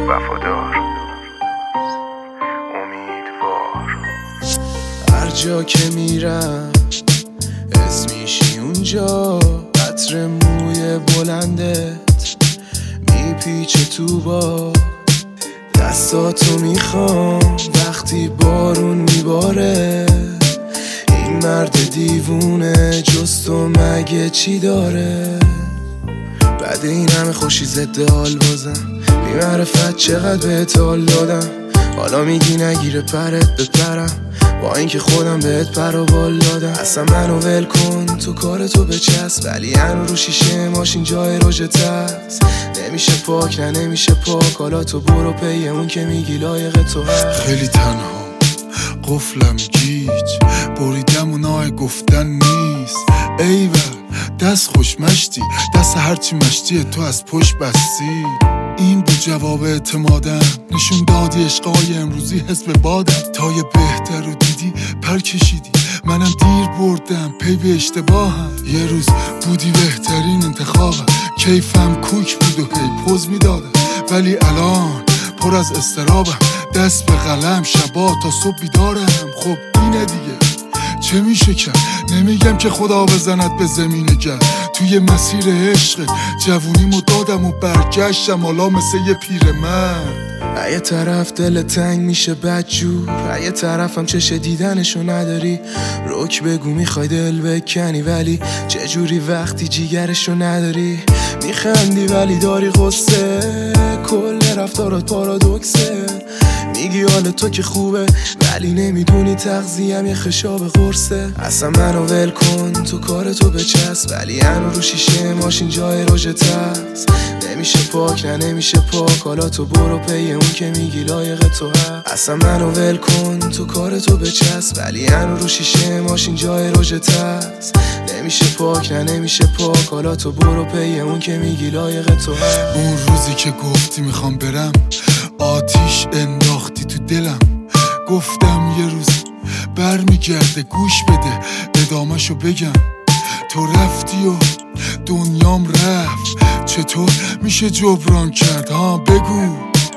وفادار، امیدوار. هر جا که میرم اسمیشی اونجا، عطر موی بلندت میپیچه تو با دستاتو میخوام وقتی بارون میباره. این مرد دیوونه جز تو مگه چی داره؟ بعد این همه خوشی ضد حال بازم بی معرفت چقدر بهت حال دادم. حالا میگی نگیره پرت بپرم، با اینکه خودم بهت پر و بال دادم. اصلا منو ول کن تو کارتو بچسب، ولی هنو رو شیشه ماشین جای روژت هست. نمیشه پاک نه نمیشه پاک، حالا تو برو پی اون که میگی لایق تو هست. خیلی تنها قفلم گیج بریدم و نای گفتن نیست. ایول دست خوش مشتی، دست هرچی مشتی تو از پشت بستی. این بود جواب اعتمادم، نشون دادی عشقای امروزی حس به بادم. تا یه بهتر رو دیدی پر کشیدی، منم دیر بردم پی به اشتباهم. یه روز بودی بهترین انتخابم، کیفم کوک بود و هی پوز میدادم. ولی الان پر از استرابم، دست به قلم شبا تا صبح بیدارم. خب اینه دیگه چه میشه کرد؟ نمیگم که خدا بزند به زمین گرد. توی مسیر عشق جوونیمو دادم و برگشتم حالا مثل یه پیرمرد. یه طرف دل تنگ میشه بدجور، یه طرفم چش دیدنشو نداری. رک بگو میخوای دل بکنی، ولی چجوری وقتی جیگرشو نداری؟ میخندی ولی داری غصه، کل رفتارات پارادوکسه. میگی حال تو که خوبه ولی نمیدونی تغذیه‌ام یه خشاب قرصه. اصلا منو ول کن تو کارتو بچسب، ولی هنو رو شیشه ماشین جای روژت هست. نمیشه پاک نه نمیشه پاک، حالا تو برو پی اون که میگی لایق تو هست. اصلا منو ول کن تو کارتو بچسب، ولی هنو رو شیشه ماشین جای روژت هست. نمیشه پاک نه نمیشه پاک، حالا تو برو پی اون که میگی لایق تو هست. اون روزی که گفتی میخوام برم، آتیش انداختی تو دلم. گفتم یه روز برمیگرده، گوش بده ادامه‌شو بگم. تو رفتی و دنیام رفت، چطور میشه جبران کرد؟ ها بگو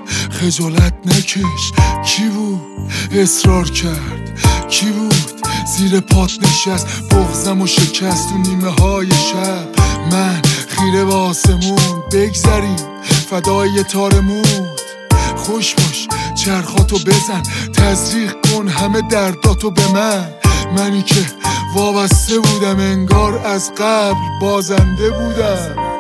خجالت نکش. کی بود اصرار کرد؟ کی بود زیر پات نشست بغضم و شکست تو نیمه های شب؟ من خیره به آسمون بگذریم فدای تارمون. خوش باش چرخاتو بزن، تزریق کن همه درداتو به من. منی که وابسته بودم انگار از قبل بازنده بودم.